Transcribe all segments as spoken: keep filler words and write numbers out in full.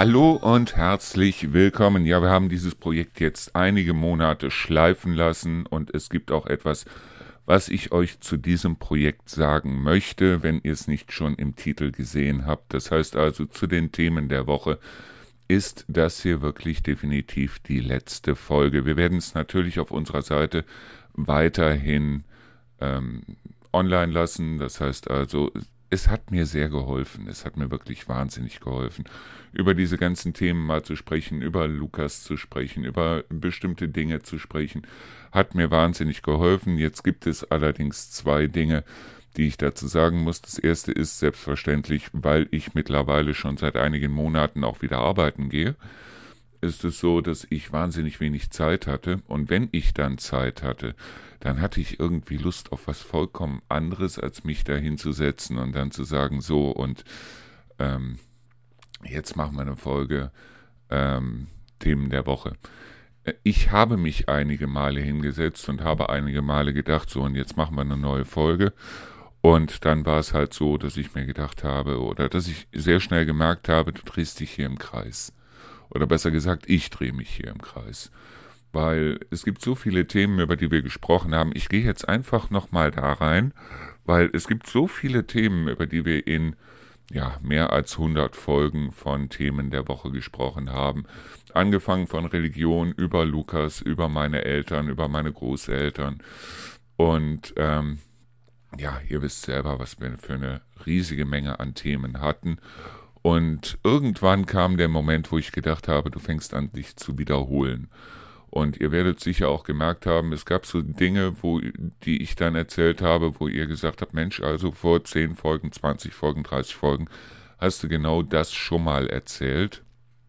Hallo und herzlich willkommen. Ja, wir haben dieses Projekt jetzt einige Monate schleifen lassen und es gibt auch etwas, was ich euch zu diesem Projekt sagen möchte, wenn ihr es nicht schon im Titel gesehen habt. Das heißt also, zu den Themen der Woche ist das hier wirklich definitiv die letzte Folge. Wir werden es natürlich auf unserer Seite weiterhin ähm, online lassen. Das heißt also, es hat mir sehr geholfen. Es hat mir wirklich wahnsinnig geholfen, über diese ganzen Themen mal zu sprechen, über Lukas zu sprechen, über bestimmte Dinge zu sprechen. Hat mir wahnsinnig geholfen. Jetzt gibt es allerdings zwei Dinge, die ich dazu sagen muss. Das erste ist selbstverständlich, weil ich mittlerweile schon seit einigen Monaten auch wieder arbeiten gehe, ist es so, dass ich wahnsinnig wenig Zeit hatte. Und wenn ich dann Zeit hatte, dann hatte ich irgendwie Lust auf was vollkommen anderes, als mich da hinzusetzen und dann zu sagen, so und ähm, jetzt machen wir eine Folge ähm, Themen der Woche. Ich habe mich einige Male hingesetzt und habe einige Male gedacht, so und jetzt machen wir eine neue Folge. Und dann war es halt so, dass ich mir gedacht habe oder dass ich sehr schnell gemerkt habe, du drehst dich hier im Kreis. Oder besser gesagt, ich drehe mich hier im Kreis. Weil es gibt so viele Themen, über die wir gesprochen haben. Ich gehe jetzt einfach nochmal da rein, weil es gibt so viele Themen, über die wir in ja, mehr als hundert Folgen von Themen der Woche gesprochen haben. Angefangen von Religion über Lukas, über meine Eltern, über meine Großeltern. Und ähm, ja, ihr wisst selber, was wir für eine riesige Menge an Themen hatten. Und irgendwann kam der Moment, wo ich gedacht habe, du fängst an, dich zu wiederholen. Und ihr werdet sicher auch gemerkt haben, es gab so Dinge, wo, die ich dann erzählt habe, wo ihr gesagt habt, Mensch, also vor zehn Folgen, zwanzig Folgen, dreißig Folgen hast du genau das schon mal erzählt.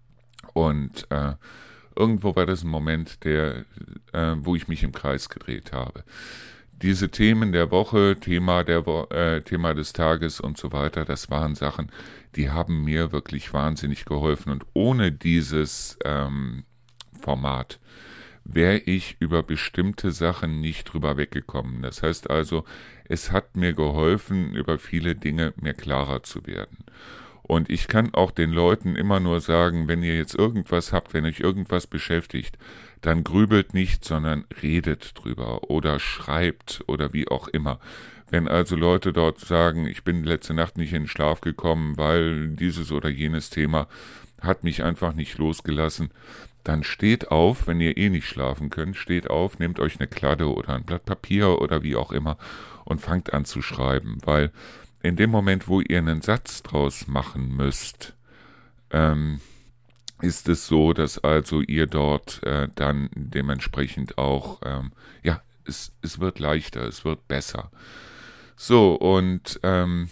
Und äh, irgendwo war das ein Moment, der, äh, wo ich mich im Kreis gedreht habe. Diese Themen der Woche, Thema, der Wo- äh, Thema des Tages und so weiter, das waren Sachen, die haben mir wirklich wahnsinnig geholfen. Und ohne dieses ähm, Format wäre ich über bestimmte Sachen nicht drüber weggekommen. Das heißt also, es hat mir geholfen, über viele Dinge mir klarer zu werden. Und ich kann auch den Leuten immer nur sagen, wenn ihr jetzt irgendwas habt, wenn euch irgendwas beschäftigt, dann grübelt nicht, sondern redet drüber oder schreibt oder wie auch immer. Wenn also Leute dort sagen, ich bin letzte Nacht nicht in den Schlaf gekommen, weil dieses oder jenes Thema hat mich einfach nicht losgelassen, dann steht auf, wenn ihr eh nicht schlafen könnt, steht auf, nehmt euch eine Kladde oder ein Blatt Papier oder wie auch immer und fangt an zu schreiben, weil in dem Moment, wo ihr einen Satz draus machen müsst, ähm, ist es so, dass also ihr dort äh, dann dementsprechend auch, ähm, ja, es, es wird leichter, es wird besser. So, und ähm,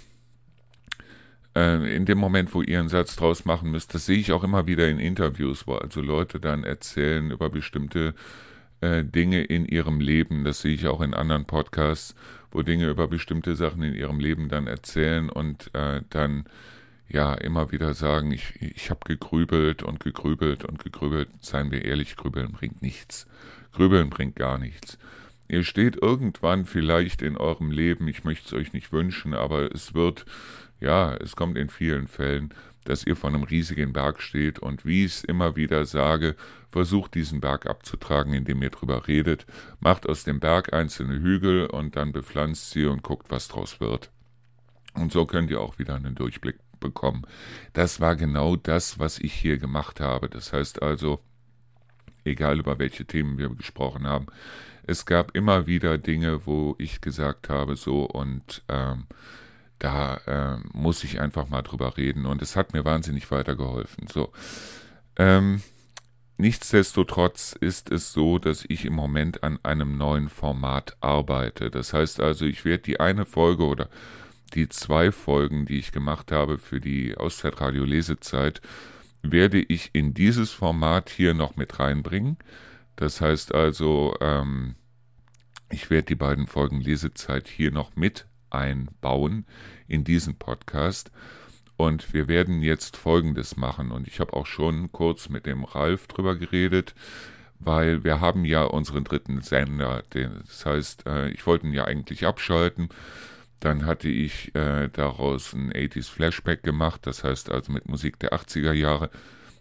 äh, in dem Moment, wo ihr einen Satz draus machen müsst, das sehe ich auch immer wieder in Interviews, wo also Leute dann erzählen über bestimmte äh, Dinge in ihrem Leben, das sehe ich auch in anderen Podcasts, wo Dinge über bestimmte Sachen in ihrem Leben dann erzählen und äh, dann ja immer wieder sagen, ich, ich habe gegrübelt und gegrübelt und gegrübelt. Seien wir ehrlich, grübeln bringt nichts. Grübeln bringt gar nichts. Ihr steht irgendwann vielleicht in eurem Leben, ich möchte es euch nicht wünschen, aber es wird, ja, es kommt in vielen Fällen, dass ihr vor einem riesigen Berg steht und wie ich es immer wieder sage, versucht diesen Berg abzutragen, indem ihr drüber redet, macht aus dem Berg einzelne Hügel und dann bepflanzt sie und guckt, was draus wird. Und so könnt ihr auch wieder einen Durchblick bekommen. Das war genau das, was ich hier gemacht habe. Das heißt also, egal über welche Themen wir gesprochen haben, es gab immer wieder Dinge, wo ich gesagt habe, so und ähm, da äh, muss ich einfach mal drüber reden und es hat mir wahnsinnig weitergeholfen. So, ähm, nichtsdestotrotz ist es so, dass ich im Moment an einem neuen Format arbeite. Das heißt also, ich werde die eine Folge oder die zwei Folgen, die ich gemacht habe für die Auszeitradio Lesezeit, werde ich in dieses Format hier noch mit reinbringen. Das heißt also, ähm, ich werde die beiden Folgen Lesezeit hier noch mit einbauen in diesen Podcast. Und wir werden jetzt Folgendes machen. Und ich habe auch schon kurz mit dem Ralf drüber geredet, weil wir haben ja unseren dritten Sender. Das heißt, äh, ich wollte ihn ja eigentlich abschalten. Dann hatte ich äh, daraus ein achtziger Flashback gemacht, das heißt also mit Musik der achtziger Jahre.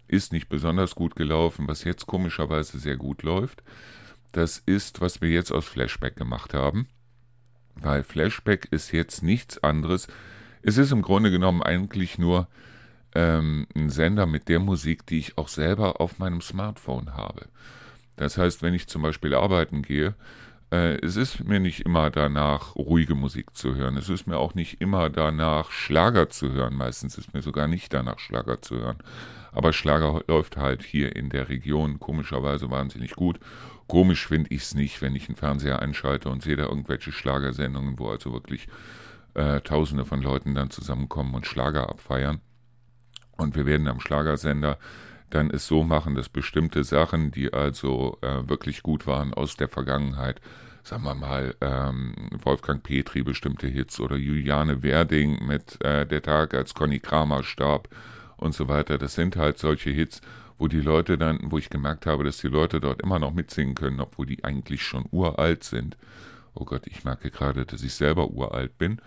ist nicht besonders gut gelaufen. Was jetzt komischerweise sehr gut läuft, das ist, was wir jetzt aus Flashback gemacht haben. Weil Flashback ist jetzt nichts anderes. Es ist im Grunde genommen eigentlich nur ähm, ein Sender mit der Musik, die ich auch selber auf meinem Smartphone habe. Das heißt, wenn ich zum Beispiel arbeiten gehe, äh, es ist mir nicht immer danach, ruhige Musik zu hören. Es ist mir auch nicht immer danach, Schlager zu hören. Meistens ist mir sogar nicht danach, Schlager zu hören. Aber Schlager läuft halt hier in der Region komischerweise wahnsinnig gut. Komisch finde ich es nicht, wenn ich einen Fernseher einschalte und sehe da irgendwelche Schlagersendungen, wo also wirklich äh, Tausende von Leuten dann zusammenkommen und Schlager abfeiern. Und wir werden am Schlagersender dann es so machen, dass bestimmte Sachen, die also äh, wirklich gut waren aus der Vergangenheit, sagen wir mal, ähm, Wolfgang Petri bestimmte Hits oder Juliane Werding mit äh, Der Tag, als Conny Kramer starb und so weiter, das sind halt solche Hits, wo die Leute dann, wo ich gemerkt habe, dass die Leute dort immer noch mitsingen können, obwohl die eigentlich schon uralt sind. Oh Gott, ich merke gerade, dass ich selber uralt bin.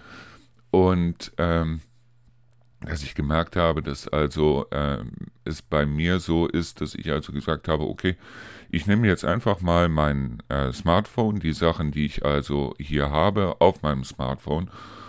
Und ähm, dass ich gemerkt habe, dass also äh, es bei mir so ist, dass ich also gesagt habe, okay, ich nehme jetzt einfach mal mein äh, Smartphone, die Sachen, die ich also hier habe, auf meinem Smartphone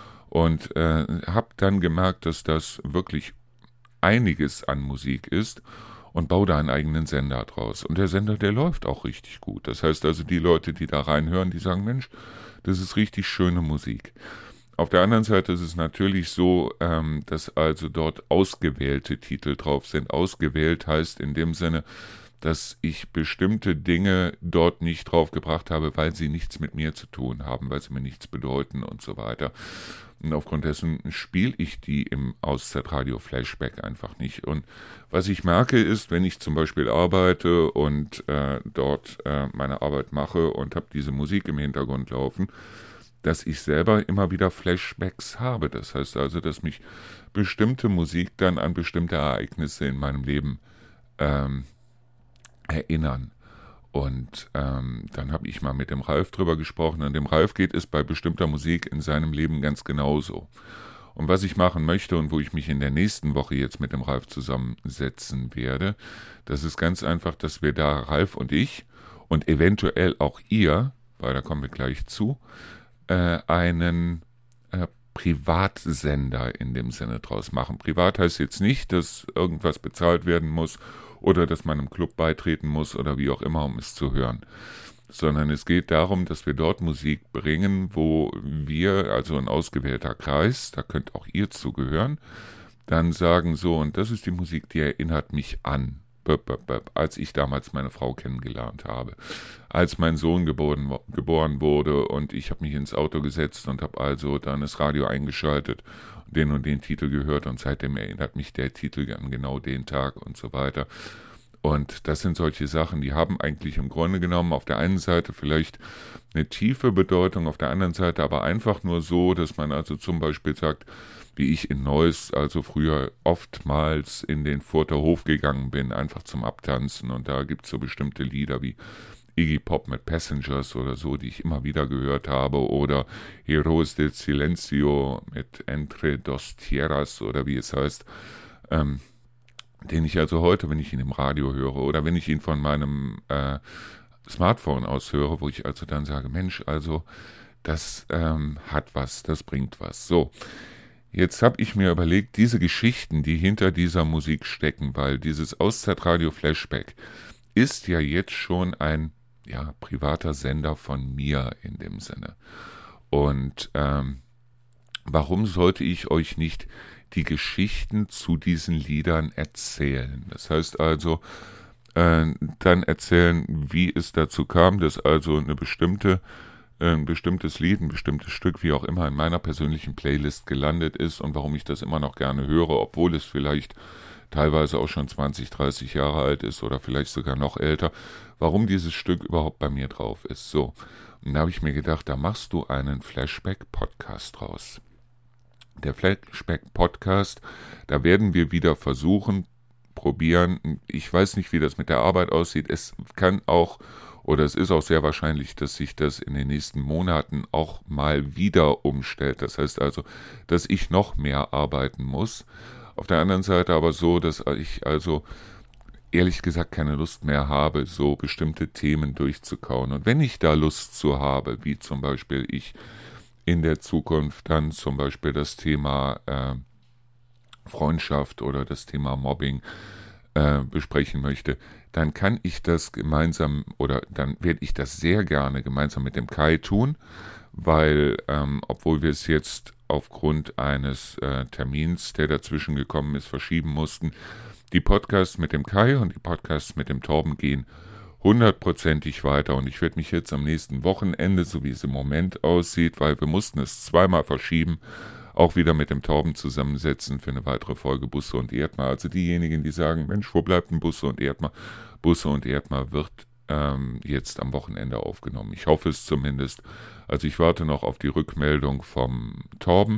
und äh, habe dann gemerkt, dass das wirklich einiges an Musik ist und baue da einen eigenen Sender draus. Und der Sender, der läuft auch richtig gut. Das heißt also, die Leute, die da reinhören, die sagen, Mensch, das ist richtig schöne Musik. Auf der anderen Seite ist es natürlich so, ähm, dass also dort ausgewählte Titel drauf sind. Ausgewählt heißt in dem Sinne, dass ich bestimmte Dinge dort nicht draufgebracht habe, weil sie nichts mit mir zu tun haben, weil sie mir nichts bedeuten und so weiter. Und aufgrund dessen spiele ich die im Auszeitradio Flashback einfach nicht. Und was ich merke ist, wenn ich zum Beispiel arbeite und äh, dort äh, meine Arbeit mache und habe diese Musik im Hintergrund laufen, dass ich selber immer wieder Flashbacks habe. Das heißt also, dass mich bestimmte Musik dann an bestimmte Ereignisse in meinem Leben ähm, erinnern. Und ähm, dann habe ich mal mit dem Ralf drüber gesprochen. Und dem Ralf geht es bei bestimmter Musik in seinem Leben ganz genauso. Und was ich machen möchte und wo ich mich in der nächsten Woche jetzt mit dem Ralf zusammensetzen werde, das ist ganz einfach, dass wir da, Ralf und ich und eventuell auch ihr, weil da kommen wir gleich zu, äh, einen äh, Privatsender in dem Sinne draus machen. Privat heißt jetzt nicht, dass irgendwas bezahlt werden muss oder dass man einem Club beitreten muss oder wie auch immer, um es zu hören. Sondern es geht darum, dass wir dort Musik bringen, wo wir, also ein ausgewählter Kreis, da könnt auch ihr zugehören, dann sagen so, und das ist die Musik, die erinnert mich an, böp, böp, böp, als ich damals meine Frau kennengelernt habe, als mein Sohn geboren, geboren wurde und ich habe mich ins Auto gesetzt und habe also dann das Radio eingeschaltet, den und den Titel gehört und seitdem erinnert mich der Titel an genau den Tag und so weiter. Und das sind solche Sachen, die haben eigentlich im Grunde genommen auf der einen Seite vielleicht eine tiefe Bedeutung, auf der anderen Seite aber einfach nur so, dass man also zum Beispiel sagt, wie ich in Neuss also früher oftmals in den Further Hof gegangen bin, einfach zum Abtanzen. Und da gibt es so bestimmte Lieder wie Iggy Pop mit Passengers oder so, die ich immer wieder gehört habe. Oder Heroes del Silencio mit Entre dos Tierras oder wie es heißt. Ähm, den ich also heute, wenn ich ihn im Radio höre oder wenn ich ihn von meinem äh, Smartphone aus höre, wo ich also dann sage, Mensch, also das ähm, hat was, das bringt was. So, jetzt habe ich mir überlegt, diese Geschichten, die hinter dieser Musik stecken, weil dieses Auszeitradio Flashback ist ja jetzt schon ein ja, privater Sender von mir in dem Sinne. Und ähm, warum sollte ich euch nicht die Geschichten zu diesen Liedern erzählen? Das heißt also, äh, dann erzählen, wie es dazu kam, dass also eine bestimmte, äh, ein bestimmtes Lied, ein bestimmtes Stück, wie auch immer, in meiner persönlichen Playlist gelandet ist und warum ich das immer noch gerne höre, obwohl es vielleicht teilweise auch schon zwanzig, dreißig Jahre alt ist oder vielleicht sogar noch älter, warum dieses Stück überhaupt bei mir drauf ist. So, und da habe ich mir gedacht, da machst du einen Flashback-Podcast draus. Der Flashback-Podcast, da werden wir wieder versuchen, probieren, ich weiß nicht, wie das mit der Arbeit aussieht, es kann auch, oder es ist auch sehr wahrscheinlich, dass sich das in den nächsten Monaten auch mal wieder umstellt. Das heißt also, dass ich noch mehr arbeiten muss. Auf der anderen Seite aber so, dass ich also ehrlich gesagt keine Lust mehr habe, so bestimmte Themen durchzukauen. Und wenn ich da Lust zu habe, wie zum Beispiel ich in der Zukunft dann zum Beispiel das Thema äh, Freundschaft oder das Thema Mobbing äh, besprechen möchte, dann kann ich das gemeinsam oder dann werde ich das sehr gerne gemeinsam mit dem Kai tun, weil ähm, obwohl wir es jetzt aufgrund eines äh, Termins, der dazwischen gekommen ist, verschieben mussten, die Podcasts mit dem Kai und die Podcasts mit dem Torben gehen hundertprozentig weiter und ich werde mich jetzt am nächsten Wochenende, so wie es im Moment aussieht, weil wir mussten es zweimal verschieben, auch wieder mit dem Torben zusammensetzen für eine weitere Folge Busse und Erdmar. Also diejenigen, die sagen, Mensch, wo bleibt denn Busse und Erdmar? Busse und Erdmar wird ähm, jetzt am Wochenende aufgenommen. Ich hoffe es zumindest. Also ich warte noch auf die Rückmeldung vom Torben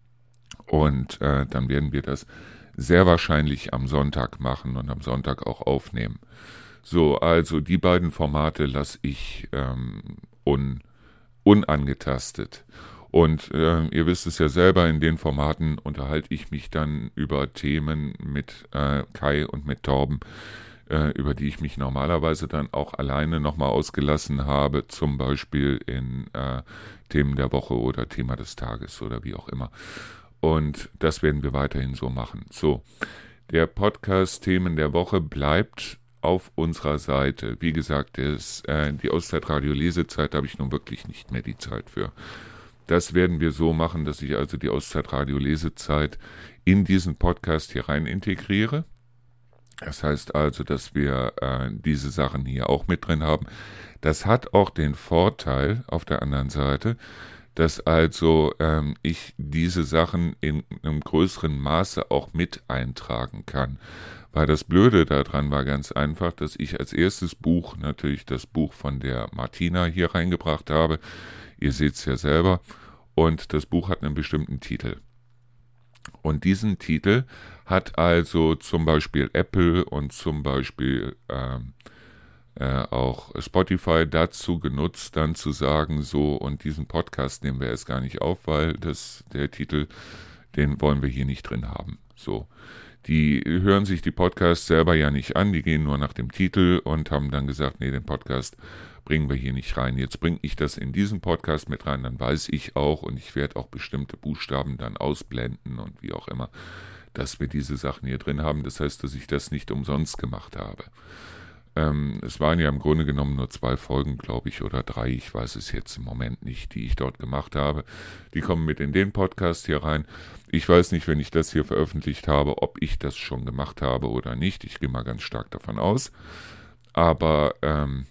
und äh, dann werden wir das sehr wahrscheinlich am Sonntag machen und am Sonntag auch aufnehmen. So, also die beiden Formate lasse ich ähm, un, unangetastet. Und äh, ihr wisst es ja selber, in den Formaten unterhalte ich mich dann über Themen mit äh, Kai und mit Torben, äh, über die ich mich normalerweise dann auch alleine nochmal ausgelassen habe, zum Beispiel in äh, Themen der Woche oder Thema des Tages oder wie auch immer. Und das werden wir weiterhin so machen. So, der Podcast Themen der Woche bleibt auf unserer Seite. Wie gesagt, das, äh, die Auszeitradio-Lesezeit habe ich nun wirklich nicht mehr die Zeit für. Das werden wir so machen, dass ich also die Auszeitradio-Lesezeit in diesen Podcast hier rein integriere. Das heißt also, dass wir äh, diese Sachen hier auch mit drin haben. Das hat auch den Vorteil auf der anderen Seite, dass also ähm, ich diese Sachen in einem größeren Maße auch mit eintragen kann. Weil das Blöde daran war ganz einfach, dass ich als erstes Buch natürlich das Buch von der Martina hier reingebracht habe. Ihr seht es ja selber. Und das Buch hat einen bestimmten Titel. Und diesen Titel hat also zum Beispiel Apple und zum Beispiel ähm, Äh, auch Spotify dazu genutzt, dann zu sagen, so, und diesen Podcast nehmen wir jetzt gar nicht auf, weil das, der Titel, den wollen wir hier nicht drin haben. So, die hören sich die Podcasts selber ja nicht an, die gehen nur nach dem Titel und haben dann gesagt, nee, den Podcast bringen wir hier nicht rein. Jetzt bringe ich das in diesen Podcast mit rein, dann weiß ich auch und ich werde auch bestimmte Buchstaben dann ausblenden und wie auch immer, dass wir diese Sachen hier drin haben. Das heißt, dass ich das nicht umsonst gemacht habe. Ähm, es waren ja im Grunde genommen nur zwei Folgen, glaube ich, oder drei, ich weiß es jetzt im Moment nicht, die ich dort gemacht habe. Die kommen mit in den Podcast hier rein. Ich weiß nicht, wenn ich das hier veröffentlicht habe, ob ich das schon gemacht habe oder nicht. Ich gehe mal ganz stark davon aus. Aber ähm,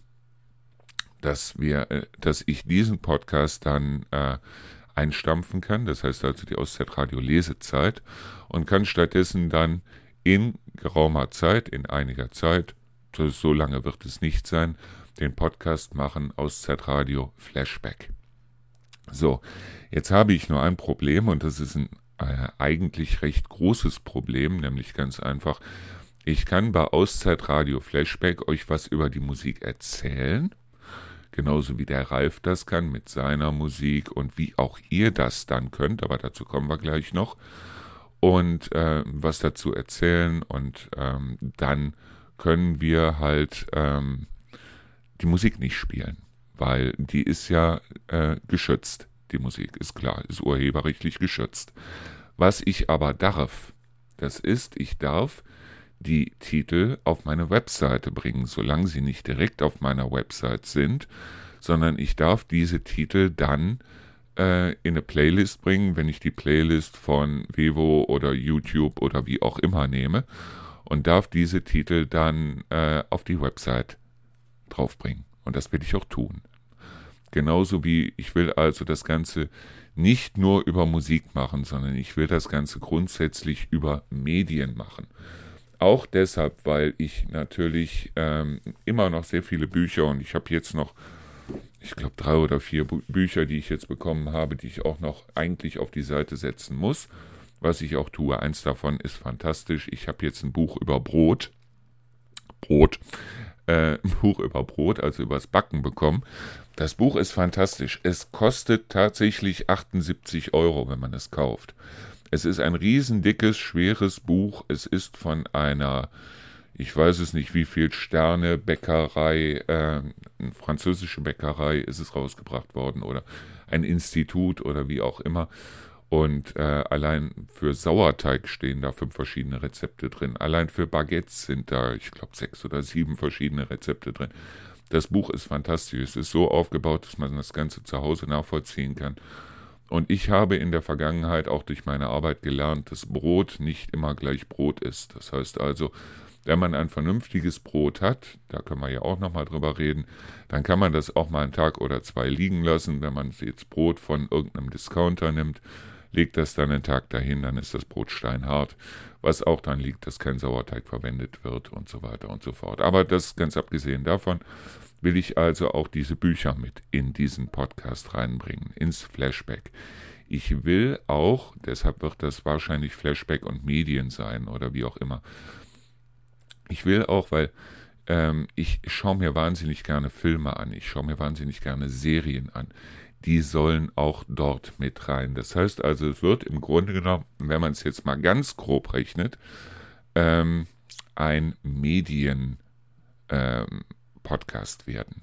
dass wir, äh, dass ich diesen Podcast dann äh, einstampfen kann, das heißt also die Auszeitradio-Lesezeit, und kann stattdessen dann in geraumer Zeit, in einiger Zeit, so lange wird es nicht sein, den Podcast machen, Auszeitradio Flashback. So, jetzt habe ich nur ein Problem und das ist ein äh, eigentlich recht großes Problem, nämlich ganz einfach, ich kann bei Auszeitradio Flashback euch was über die Musik erzählen, genauso wie der Ralf das kann mit seiner Musik und wie auch ihr das dann könnt, aber dazu kommen wir gleich noch, und äh, was dazu erzählen und ähm, dann können wir halt ähm, die Musik nicht spielen, weil die ist ja äh, geschützt. Die Musik ist klar, ist urheberrechtlich geschützt. Was ich aber darf, das ist, ich darf die Titel auf meine Webseite bringen, solange sie nicht direkt auf meiner Website sind, sondern ich darf diese Titel dann äh, in eine Playlist bringen, wenn ich die Playlist von Vevo oder YouTube oder wie auch immer nehme, und darf diese Titel dann äh, auf die Website draufbringen. Und das will ich auch tun. Genauso wie ich will also das Ganze nicht nur über Musik machen, sondern ich will das Ganze grundsätzlich über Medien machen. Auch deshalb, weil ich natürlich ähm, immer noch sehr viele Bücher, und ich habe jetzt noch, ich glaube, drei oder vier Bü- Bücher, die ich jetzt bekommen habe, die ich auch noch eigentlich auf die Seite setzen muss, was ich auch tue. Eins davon ist fantastisch. Ich habe jetzt ein Buch über Brot, Brot, äh, ein Buch über Brot, also übers Backen bekommen. Das Buch ist fantastisch. Es kostet tatsächlich achtundsiebzig Euro, wenn man es kauft. Es ist ein riesendickes, schweres Buch. Es ist von einer, ich weiß es nicht, wie viel Sterne, Bäckerei, äh, eine französische Bäckerei ist es rausgebracht worden oder ein Institut oder wie auch immer. Und äh, allein für Sauerteig stehen da fünf verschiedene Rezepte drin. Allein für Baguettes sind da, ich glaube, sechs oder sieben verschiedene Rezepte drin. Das Buch ist fantastisch. Es ist so aufgebaut, dass man das Ganze zu Hause nachvollziehen kann. Und ich habe in der Vergangenheit auch durch meine Arbeit gelernt, dass Brot nicht immer gleich Brot ist. Das heißt also, wenn man ein vernünftiges Brot hat, da können wir ja auch nochmal drüber reden, dann kann man das auch mal einen Tag oder zwei liegen lassen. Wenn man jetzt Brot von irgendeinem Discounter nimmt, legt das dann einen Tag dahin, dann ist das Brot steinhart, was auch dann liegt, dass kein Sauerteig verwendet wird und so weiter und so fort. Aber das ganz abgesehen davon will ich also auch diese Bücher mit in diesen Podcast reinbringen, ins Flashback. Ich will auch, deshalb wird das wahrscheinlich Flashback und Medien sein oder wie auch immer, ich will auch, weil ähm, ich schaue mir wahnsinnig gerne Filme an, ich schaue mir wahnsinnig gerne Serien an. Die sollen auch dort mit rein. Das heißt also, es wird im Grunde genommen, wenn man es jetzt mal ganz grob rechnet, ähm, ein Medien-Podcast ähm, werden.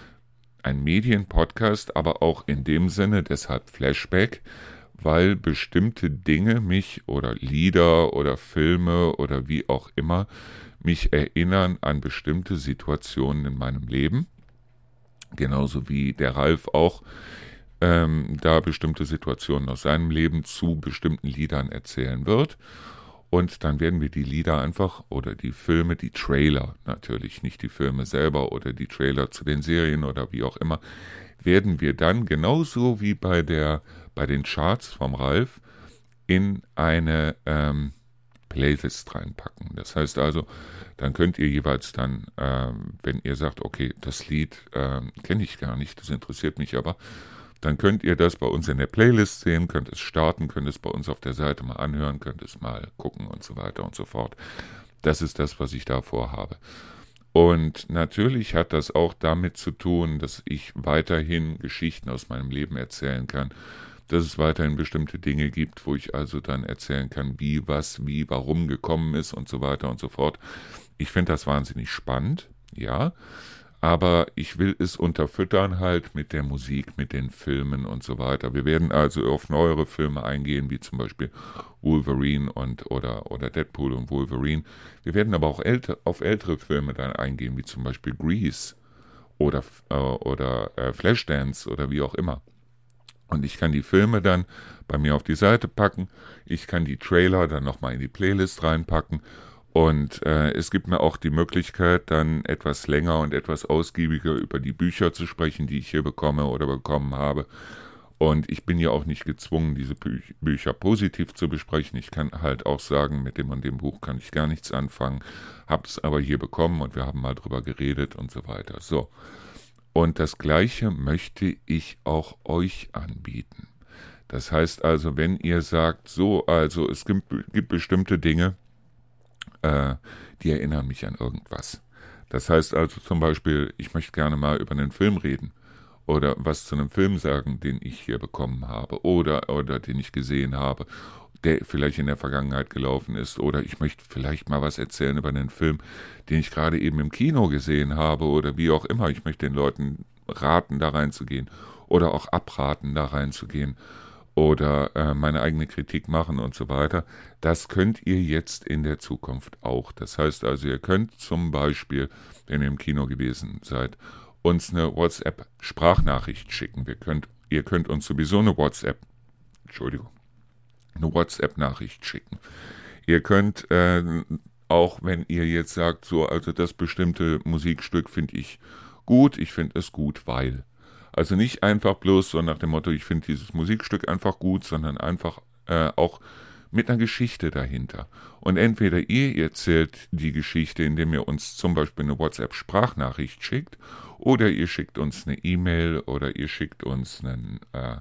Ein Medien-Podcast, aber auch in dem Sinne, deshalb Flashback, weil bestimmte Dinge mich oder Lieder oder Filme oder wie auch immer mich erinnern an bestimmte Situationen in meinem Leben. Genauso wie der Ralf auch ähm, da bestimmte Situationen aus seinem Leben zu bestimmten Liedern erzählen wird. Und dann werden wir die Lieder einfach oder die Filme, die Trailer natürlich, nicht die Filme selber oder die Trailer zu den Serien oder wie auch immer, werden wir dann genauso wie bei der bei den Charts vom Ralf in eine ähm, Playlist reinpacken. Das heißt also, dann könnt ihr jeweils dann, ähm, wenn ihr sagt, okay, das Lied ähm, kenne ich gar nicht, das interessiert mich aber, dann könnt ihr das bei uns in der Playlist sehen, könnt es starten, könnt es bei uns auf der Seite mal anhören, könnt es mal gucken und so weiter und so fort. Das ist das, was ich da vorhabe. Und natürlich hat das auch damit zu tun, dass ich weiterhin Geschichten aus meinem Leben erzählen kann, dass es weiterhin bestimmte Dinge gibt, wo ich also dann erzählen kann, wie, was, wie, warum gekommen ist und so weiter und so fort. Ich finde das wahnsinnig spannend, ja, aber ich will es unterfüttern halt mit der Musik, mit den Filmen und so weiter. Wir werden also auf neuere Filme eingehen, wie zum Beispiel Wolverine und oder, oder Deadpool und Wolverine. Wir werden aber auch älter, auf ältere Filme dann eingehen, wie zum Beispiel Grease oder, äh, oder äh, Flashdance oder wie auch immer. Und ich kann die Filme dann bei mir auf die Seite packen. Ich kann die Trailer dann nochmal in die Playlist reinpacken. Und äh, es gibt mir auch die Möglichkeit, dann etwas länger und etwas ausgiebiger über die Bücher zu sprechen, die ich hier bekomme oder bekommen habe. Und ich bin ja auch nicht gezwungen, diese Bü- Bücher positiv zu besprechen. Ich kann halt auch sagen, mit dem und dem Buch kann ich gar nichts anfangen, habe es aber hier bekommen und wir haben mal drüber geredet und so weiter. So. Und das Gleiche möchte ich auch euch anbieten. Das heißt also, wenn ihr sagt, so, also es gibt, gibt bestimmte Dinge, äh, die erinnern mich an irgendwas. Das heißt also zum Beispiel, ich möchte gerne mal über einen Film reden oder was zu einem Film sagen, den ich hier bekommen habe oder, oder den ich gesehen habe, der vielleicht in der Vergangenheit gelaufen ist, oder ich möchte vielleicht mal was erzählen über einen Film, den ich gerade eben im Kino gesehen habe oder wie auch immer. Ich möchte den Leuten raten, da reinzugehen oder auch abraten, da reinzugehen oder äh, meine eigene Kritik machen und so weiter. Das könnt ihr jetzt in der Zukunft auch. Das heißt also, ihr könnt zum Beispiel, wenn ihr im Kino gewesen seid, uns eine WhatsApp-Sprachnachricht schicken. Wir könnt, ihr könnt uns sowieso eine WhatsApp, Entschuldigung, eine WhatsApp-Nachricht schicken. Ihr könnt äh, auch, wenn ihr jetzt sagt, so, also das bestimmte Musikstück finde ich gut, ich finde es gut, weil. Also nicht einfach bloß so nach dem Motto, ich finde dieses Musikstück einfach gut, sondern einfach äh, auch mit einer Geschichte dahinter. Und entweder ihr erzählt die Geschichte, indem ihr uns zum Beispiel eine WhatsApp-Sprachnachricht schickt, oder ihr schickt uns eine E-Mail oder ihr schickt uns einen äh,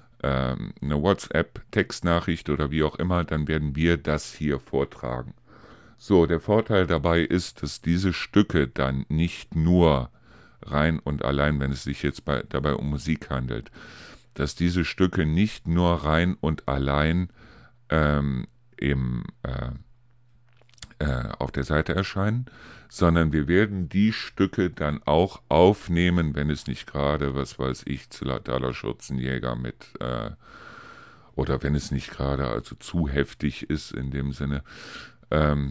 eine WhatsApp-Textnachricht oder wie auch immer, dann werden wir das hier vortragen. So, der Vorteil dabei ist, dass diese Stücke dann nicht nur rein und allein, wenn es sich jetzt bei, dabei um Musik handelt, dass diese Stücke nicht nur rein und allein ähm, im, äh, äh, auf der Seite erscheinen, sondern wir werden die Stücke dann auch aufnehmen, wenn es nicht gerade, was weiß ich, Zillertaler Schürzenjäger mit, äh, oder wenn es nicht gerade also zu heftig ist in dem Sinne. Ähm,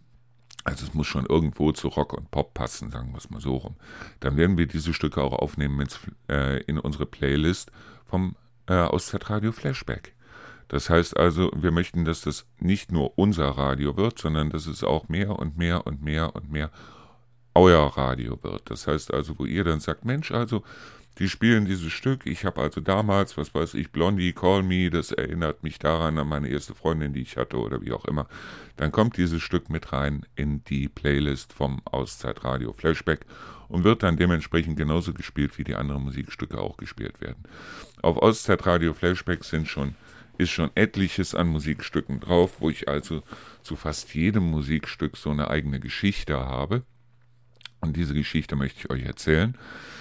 also es muss schon irgendwo zu Rock und Pop passen, sagen wir es mal so rum. Dann werden wir diese Stücke auch aufnehmen ins, äh, in unsere Playlist vom äh, Auszeitradio Flashback. Das heißt also, wir möchten, dass das nicht nur unser Radio wird, sondern dass es auch mehr und mehr und mehr und mehr euer Radio wird. Das heißt also, wo ihr dann sagt, Mensch, also, die spielen dieses Stück, ich habe also damals, was weiß ich, Blondie, Call Me, das erinnert mich daran an meine erste Freundin, die ich hatte oder wie auch immer. Dann kommt dieses Stück mit rein in die Playlist vom Auszeitradio Flashback und wird dann dementsprechend genauso gespielt, wie die anderen Musikstücke auch gespielt werden. Auf Auszeitradio Flashback sind schon ist schon etliches an Musikstücken drauf, wo ich also zu fast jedem Musikstück so eine eigene Geschichte habe. Und diese Geschichte möchte ich euch erzählen.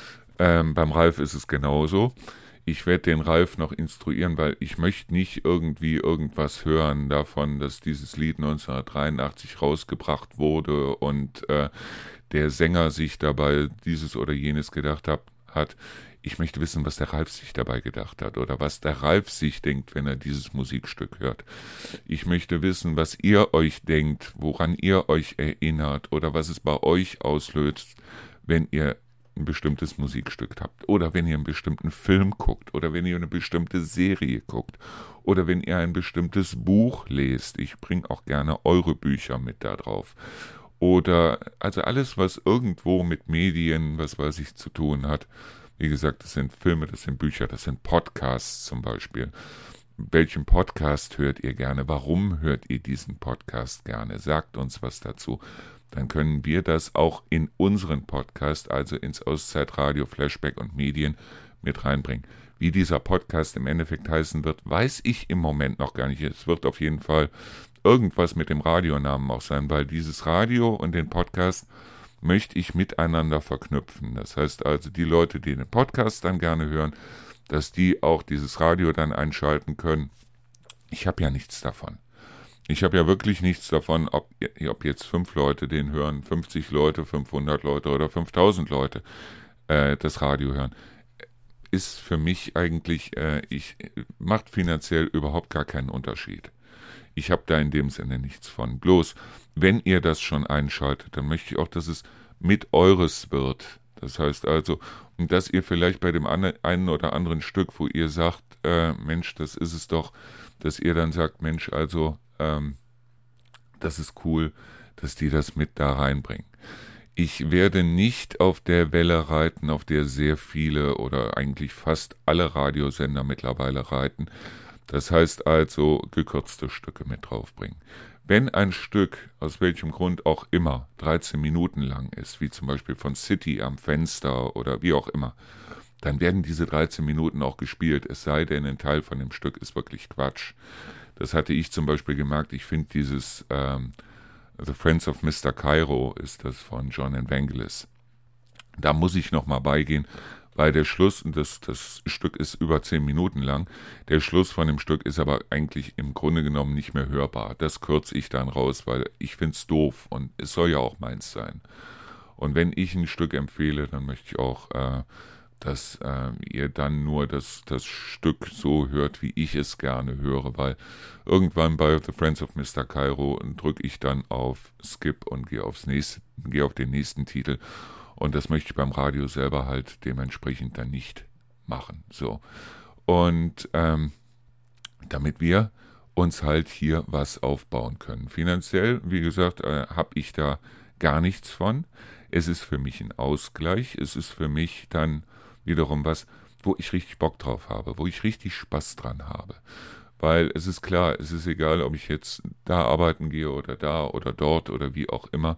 Ähm, beim Ralf ist es genauso. Ich werde den Ralf noch instruieren, weil ich möchte nicht irgendwie irgendwas hören davon, dass dieses Lied neunzehnhundertdreiundachtzig rausgebracht wurde und äh, der Sänger sich dabei dieses oder jenes gedacht hat, hat. Ich möchte wissen, was der Ralf sich dabei gedacht hat oder was der Ralf sich denkt, wenn er dieses Musikstück hört. Ich möchte wissen, was ihr euch denkt, woran ihr euch erinnert oder was es bei euch auslöst, wenn ihr ein bestimmtes Musikstück habt oder wenn ihr einen bestimmten Film guckt oder wenn ihr eine bestimmte Serie guckt oder wenn ihr ein bestimmtes Buch lest. Ich bringe auch gerne eure Bücher mit da drauf. Oder also alles, was irgendwo mit Medien, was weiß ich, zu tun hat. Wie gesagt, das sind Filme, das sind Bücher, das sind Podcasts zum Beispiel. Welchen Podcast hört ihr gerne? Warum hört ihr diesen Podcast gerne? Sagt uns was dazu. Dann können wir das auch in unseren Podcast, also ins Auszeitradio, Flashback und Medien mit reinbringen. Wie dieser Podcast im Endeffekt heißen wird, weiß ich im Moment noch gar nicht. Es wird auf jeden Fall irgendwas mit dem Radionamen auch sein, weil dieses Radio und den Podcast möchte ich miteinander verknüpfen. Das heißt also, die Leute, die den Podcast dann gerne hören, dass die auch dieses Radio dann einschalten können. Ich habe ja nichts davon. Ich habe ja wirklich nichts davon, ob, ob jetzt fünf Leute den hören, fünfzig Leute, fünfhundert Leute oder fünftausend Leute äh, das Radio hören. Ist für mich eigentlich, äh, ich macht finanziell überhaupt gar keinen Unterschied. Ich habe da in dem Sinne nichts von. Bloß, wenn ihr das schon einschaltet, dann möchte ich auch, dass es mit eures wird. Das heißt also, dass ihr vielleicht bei dem einen oder anderen Stück, wo ihr sagt, äh, Mensch, das ist es doch, dass ihr dann sagt, Mensch, also, ähm, das ist cool, dass die das mit da reinbringen. Ich werde nicht auf der Welle reiten, auf der sehr viele oder eigentlich fast alle Radiosender mittlerweile reiten. Das heißt also, gekürzte Stücke mit draufbringen. Wenn ein Stück, aus welchem Grund auch immer, dreizehn Minuten lang ist, wie zum Beispiel von City am Fenster oder wie auch immer, dann werden diese dreizehn Minuten auch gespielt, es sei denn, ein Teil von dem Stück ist wirklich Quatsch. Das hatte ich zum Beispiel gemerkt, ich finde dieses ähm, The Friends of Mister Cairo ist das von John Evangelis. Da muss ich nochmal beigehen, weil der Schluss, und das, das Stück ist über zehn Minuten lang, der Schluss von dem Stück ist aber eigentlich im Grunde genommen nicht mehr hörbar. Das kürze ich dann raus, weil ich finde es doof und es soll ja auch meins sein. Und wenn ich ein Stück empfehle, dann möchte ich auch, äh, dass äh, ihr dann nur das, das Stück so hört, wie ich es gerne höre, weil irgendwann bei The Friends of Mister Cairo drücke ich dann auf Skip und gehe aufs nächste, gehe auf den nächsten Titel. Und das möchte ich beim Radio selber halt dementsprechend dann nicht machen. So. Und ähm, damit wir uns halt hier was aufbauen können. Finanziell, wie gesagt, äh, habe ich da gar nichts von. Es ist für mich ein Ausgleich. Es ist für mich dann wiederum was, wo ich richtig Bock drauf habe, wo ich richtig Spaß dran habe. Weil es ist klar, es ist egal, ob ich jetzt da arbeiten gehe oder da oder dort oder wie auch immer.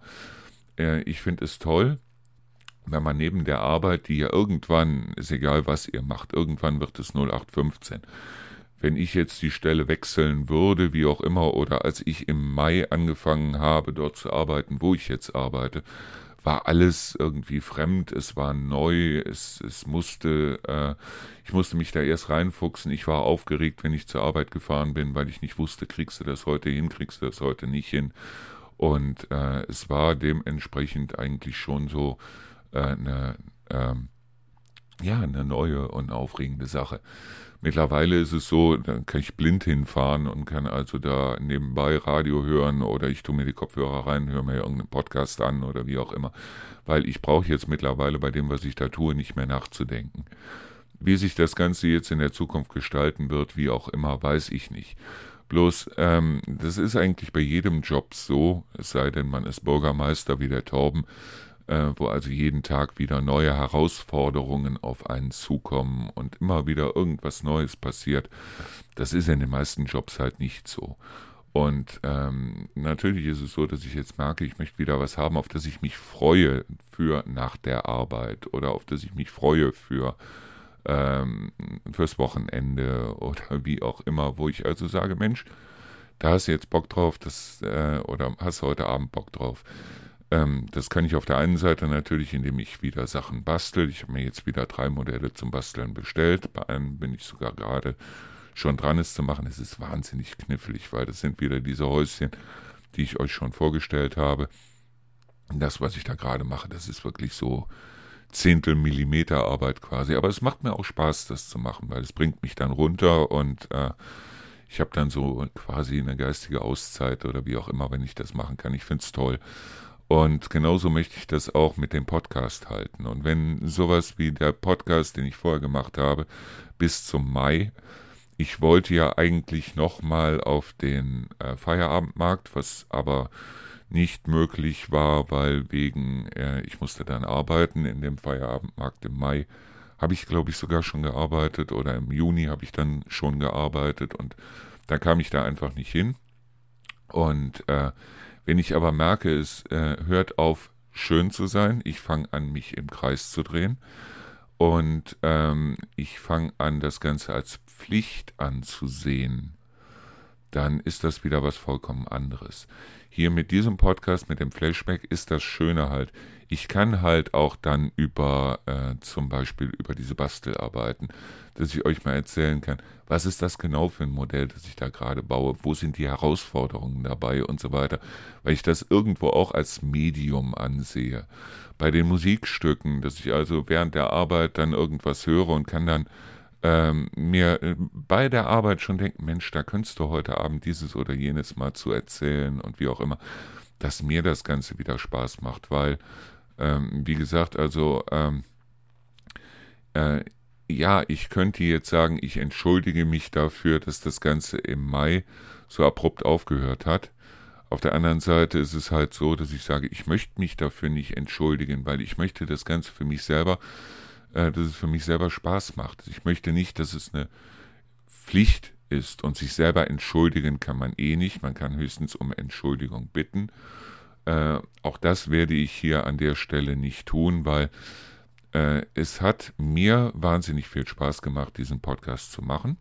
Äh, ich finde es toll, wenn man neben der Arbeit, die ja irgendwann, ist egal was ihr macht, irgendwann wird es null acht fünfzehn. Wenn ich jetzt die Stelle wechseln würde, wie auch immer, oder als ich im Mai angefangen habe, dort zu arbeiten, wo ich jetzt arbeite, war alles irgendwie fremd, es war neu, es, es musste, äh, ich musste mich da erst reinfuchsen, ich war aufgeregt, wenn ich zur Arbeit gefahren bin, weil ich nicht wusste, kriegst du das heute hin, kriegst du das heute nicht hin. Und äh, es war dementsprechend eigentlich schon so äh, eine, ähm, ja, eine neue und aufregende Sache. Mittlerweile ist es so, da kann ich blind hinfahren und kann also da nebenbei Radio hören oder ich tue mir die Kopfhörer rein, höre mir irgendeinen Podcast an oder wie auch immer. Weil ich brauche jetzt mittlerweile bei dem, was ich da tue, nicht mehr nachzudenken. Wie sich das Ganze jetzt in der Zukunft gestalten wird, wie auch immer, weiß ich nicht. Bloß, ähm, das ist eigentlich bei jedem Job so, es sei denn, man ist Bürgermeister wie der Torben, äh, wo also jeden Tag wieder neue Herausforderungen auf einen zukommen und immer wieder irgendwas Neues passiert. Das ist in den meisten Jobs halt nicht so. Und ähm, natürlich ist es so, dass ich jetzt merke, ich möchte wieder was haben, auf das ich mich freue für nach der Arbeit oder auf das ich mich freue für ähm, fürs Wochenende oder wie auch immer, wo ich also sage, Mensch, da hast du jetzt Bock drauf, das äh, oder hast du heute Abend Bock drauf. Ähm, das kann ich auf der einen Seite natürlich, indem ich wieder Sachen bastel. Ich habe mir jetzt wieder drei Modelle zum Basteln bestellt. Bei einem bin ich sogar gerade schon dran, es zu machen. Es ist wahnsinnig knifflig, weil das sind wieder diese Häuschen, die ich euch schon vorgestellt habe. Und das, was ich da gerade mache, das ist wirklich so Zehntel Millimeter Arbeit quasi. Aber es macht mir auch Spaß, das zu machen, weil es bringt mich dann runter und äh, ich habe dann so quasi eine geistige Auszeit oder wie auch immer, wenn ich das machen kann. Ich finde es toll. Und genauso möchte ich das auch mit dem Podcast halten. Und wenn sowas wie der Podcast, den ich vorher gemacht habe, bis zum Mai, ich wollte ja eigentlich nochmal auf den äh, Feierabendmarkt, was aber nicht möglich war, weil wegen, äh, ich musste dann arbeiten in dem Feierabendmarkt im Mai, habe ich glaube ich sogar schon gearbeitet oder im Juni habe ich dann schon gearbeitet und da kam ich da einfach nicht hin. Und äh, wenn ich aber merke, es äh, hört auf schön zu sein, ich fange an, mich im Kreis zu drehen und ähm, ich fange an, das Ganze als Pflicht anzusehen, dann ist das wieder was vollkommen anderes. Hier mit diesem Podcast, mit dem Flashback, ist das Schöne halt, ich kann halt auch dann über, äh, zum Beispiel über diese Bastelarbeiten, dass ich euch mal erzählen kann, was ist das genau für ein Modell, das ich da gerade baue, wo sind die Herausforderungen dabei und so weiter, weil ich das irgendwo auch als Medium ansehe. Bei den Musikstücken, dass ich also während der Arbeit dann irgendwas höre und kann dann ähm, mir äh, bei der Arbeit schon denken, Mensch, da könntest du heute Abend dieses oder jenes mal zu erzählen und wie auch immer, dass mir das Ganze wieder Spaß macht, weil, ähm, wie gesagt, also, ähm, äh, ja, ich könnte jetzt sagen, ich entschuldige mich dafür, dass das Ganze im Mai so abrupt aufgehört hat. Auf der anderen Seite ist es halt so, dass ich sage, ich möchte mich dafür nicht entschuldigen, weil ich möchte das Ganze für mich selber äh, dass es für mich selber Spaß macht. Ich möchte nicht, dass es eine Pflicht ist und sich selber entschuldigen kann man eh nicht. Man kann höchstens um Entschuldigung bitten. Äh, auch das werde ich hier an der Stelle nicht tun, weil äh, es hat mir wahnsinnig viel Spaß gemacht, diesen Podcast zu machen.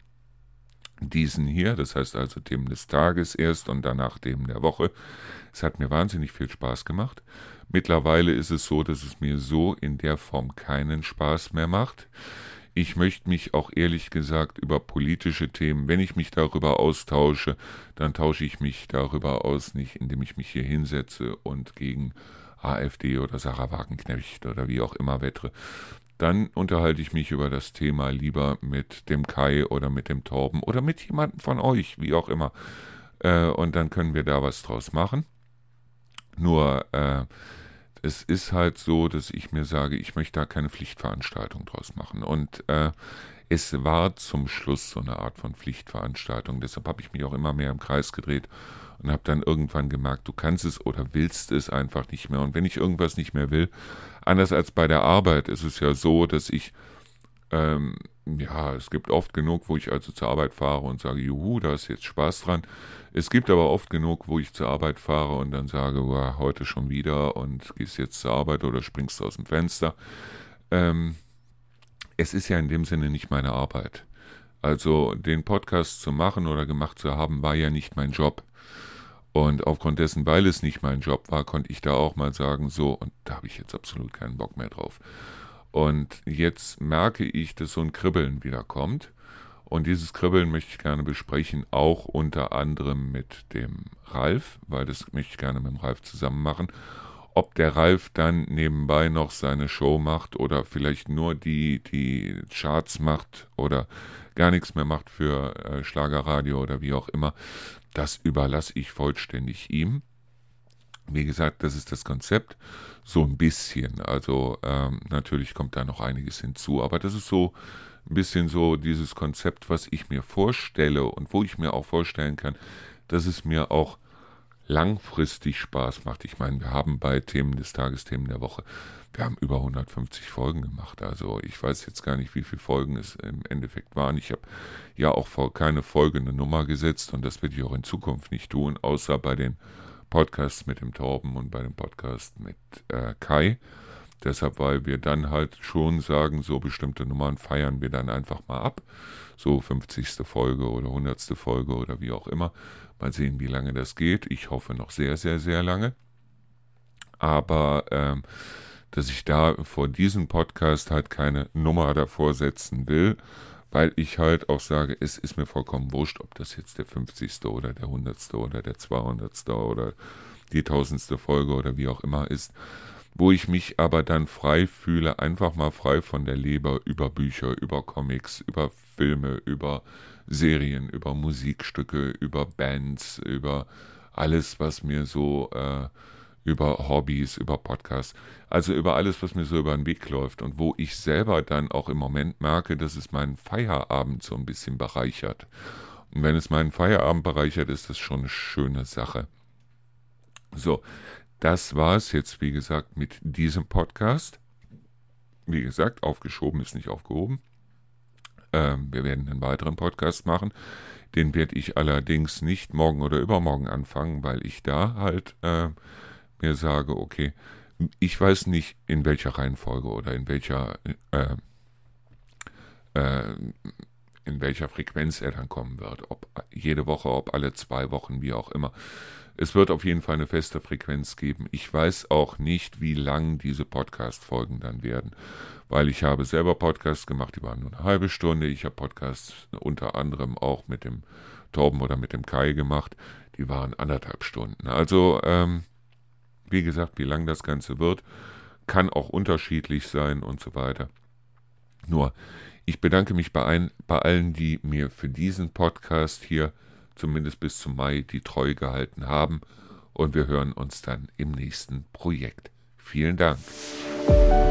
Diesen hier, das heißt also dem des Tages erst und danach dem der Woche. Es hat mir wahnsinnig viel Spaß gemacht. Mittlerweile ist es so, dass es mir so in der Form keinen Spaß mehr macht. Ich möchte mich auch ehrlich gesagt über politische Themen, wenn ich mich darüber austausche, dann tausche ich mich darüber aus, nicht indem ich mich hier hinsetze und gegen AfD oder Sarah Wagenknecht oder wie auch immer wettere. Dann unterhalte ich mich über das Thema lieber mit dem Kai oder mit dem Torben oder mit jemandem von euch, wie auch immer. Äh, und dann können wir da was draus machen. Nur, äh, es ist halt so, dass ich mir sage, ich möchte da keine Pflichtveranstaltung draus machen. Und äh, es war zum Schluss so eine Art von Pflichtveranstaltung. Deshalb habe ich mich auch immer mehr im Kreis gedreht und habe dann irgendwann gemerkt, du kannst es oder willst es einfach nicht mehr. Und wenn ich irgendwas nicht mehr will, anders als bei der Arbeit, ist es ja so, dass ich, ähm, ja, es gibt oft genug, wo ich also zur Arbeit fahre und sage, juhu, da ist jetzt Spaß dran. Es gibt aber oft genug, wo ich zur Arbeit fahre und dann sage, wow, heute schon wieder und gehst jetzt zur Arbeit oder springst aus dem Fenster. Ähm, es ist ja in dem Sinne nicht meine Arbeit. Also den Podcast zu machen oder gemacht zu haben, war ja nicht mein Job. Und aufgrund dessen, weil es nicht mein Job war, konnte ich da auch mal sagen, so, und da habe ich jetzt absolut keinen Bock mehr drauf. Und jetzt merke ich, dass so ein Kribbeln wieder kommt. Und dieses Kribbeln möchte ich gerne besprechen, auch unter anderem mit dem Ralf, weil das möchte ich gerne mit dem Ralf zusammen machen. Ob der Ralf dann nebenbei noch seine Show macht oder vielleicht nur die, die Charts macht oder gar nichts mehr macht für äh, Schlagerradio oder wie auch immer, das überlasse ich vollständig ihm. Wie gesagt, das ist das Konzept, so ein bisschen. Also ähm, natürlich kommt da noch einiges hinzu, aber das ist so ein bisschen so dieses Konzept, was ich mir vorstelle und wo ich mir auch vorstellen kann, dass es mir auch langfristig Spaß macht. Ich meine, wir haben bei Themen des Tages, Themen der Woche, wir haben über hundertfünfzig Folgen gemacht. Also ich weiß jetzt gar nicht, wie viele Folgen es im Endeffekt waren. Ich habe ja auch vor keine Folge eine Nummer gesetzt und das werde ich auch in Zukunft nicht tun, außer bei den Podcasts mit dem Torben und bei dem Podcast mit äh, Kai. Deshalb, weil wir dann halt schon sagen, so bestimmte Nummern feiern wir dann einfach mal ab. So fünfzigste Folge oder hundertste Folge oder wie auch immer. Mal sehen, wie lange das geht. Ich hoffe noch sehr, sehr, sehr lange. Aber ähm, dass ich da vor diesem Podcast halt keine Nummer davor setzen will, weil ich halt auch sage, es ist mir vollkommen wurscht, ob das jetzt der fünfzigste oder der hundertste oder der zweihundertste oder die tausendste Folge oder wie auch immer ist. Wo ich mich aber dann frei fühle, einfach mal frei von der Leber über Bücher, über Comics, über Filme, über Serien, über Musikstücke, über Bands, über alles, was mir so, äh, über Hobbys, über Podcasts, also über alles, was mir so über den Weg läuft und wo ich selber dann auch im Moment merke, dass es meinen Feierabend so ein bisschen bereichert. Und wenn es meinen Feierabend bereichert, ist das schon eine schöne Sache. So, das war es jetzt, wie gesagt, mit diesem Podcast. Wie gesagt, aufgeschoben ist nicht aufgehoben. Ähm, wir werden einen weiteren Podcast machen. Den werde ich allerdings nicht morgen oder übermorgen anfangen, weil ich da halt äh, mir sage, okay, ich weiß nicht, in welcher Reihenfolge oder in welcher äh, äh, in welcher Frequenz er dann kommen wird. Ob jede Woche, ob alle zwei Wochen, wie auch immer. Es wird auf jeden Fall eine feste Frequenz geben. Ich weiß auch nicht, wie lang diese Podcast-Folgen dann werden, weil ich habe selber Podcasts gemacht, die waren nur eine halbe Stunde. Ich habe Podcasts unter anderem auch mit dem Torben oder mit dem Kai gemacht, die waren anderthalb Stunden. Also, ähm, wie gesagt, wie lang das Ganze wird, kann auch unterschiedlich sein und so weiter. Nur, ich bedanke mich bei, ein, bei allen, die mir für diesen Podcast hier zumindest bis zum Mai die Treue gehalten haben und wir hören uns dann im nächsten Projekt. Vielen Dank.